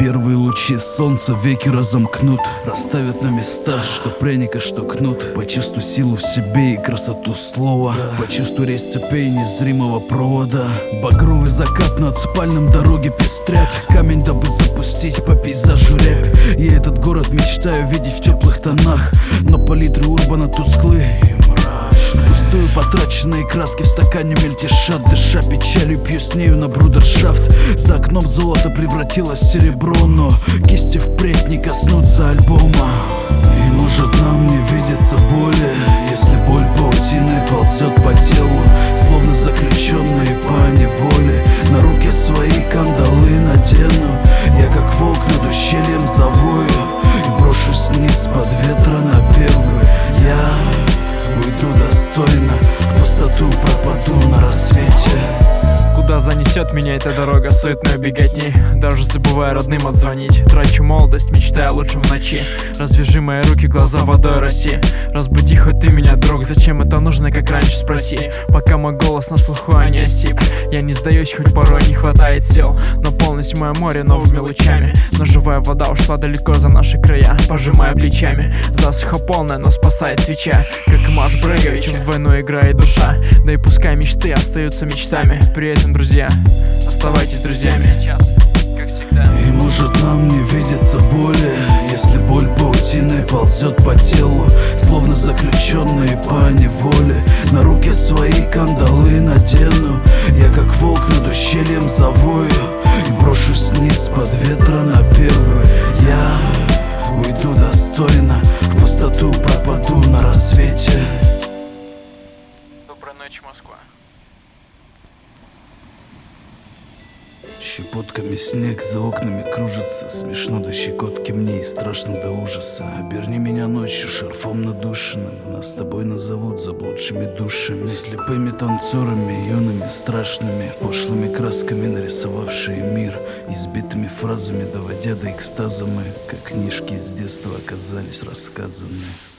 Первые лучи солнца веки разомкнут, расставят на места, что пряника, что кнут. Почувствуй силу в себе и красоту слова, почувствуй резь цепей незримого провода. Багровый закат над спальным дороги пестрят, камень дабы запустить по пейзажу рек. Я этот город мечтаю видеть в теплых тонах, но палитры урбана тусклы и мрачны. Пустую потраченные краски в стакане мельтешат, дыша печалью пью с нею на брудершафт. За окном золото превратилось в серебро, но кисти впредь не коснутся альбома. И может нам не видится боли, если боль паутиной ползет по телу, словно заключенные по неволе. На руки свои кандалы надену, я как волк над ущельем завою и брошусь вниз под ветра напевы. Я уйду достойно, в пустоту пропаду на рассвете. Куда занесет меня эта дорога суетной беготни? Даже забывая родным отзвонить, трачу молодость, мечтая о лучшем в ночи. Развяжи мои руки, глаза водой роси. Разбуди хоть ты меня, друг, зачем это нужно, как раньше спроси. Пока мой голос на слуху, а не осип. Я не сдаюсь, хоть порой не хватает сил. Но полностью мое море новыми лучами. Но живая вода ушла далеко за наши края, пожимая плечами. Засуха полная, но спасает свеча. Как и Маш Брегович, в войну играет душа. Да и пускай мечты остаются мечтами. При этом, друзья, оставайтесь друзьями. Сейчас, как всегда. И может нам не видится боли, если боль паутиной ползет по телу, словно заключенные по неволе. На руки свои кандалы надену, я как волк над ущельем завою и брошусь вниз под ветра напевы. Я уйду достойно, в пустоту пропаду на рассвете. Доброй ночи, Москва. Щепотками снег за окнами кружится, смешно до щекотки мне и страшно до ужаса. Оберни меня ночью шарфом надушенным, нас с тобой назовут заблудшими душами, слепыми танцорами, юными страшными, пошлыми красками нарисовавшие мир, избитыми фразами доводя до экстаза мы, как книжки из детства оказались рассказаны.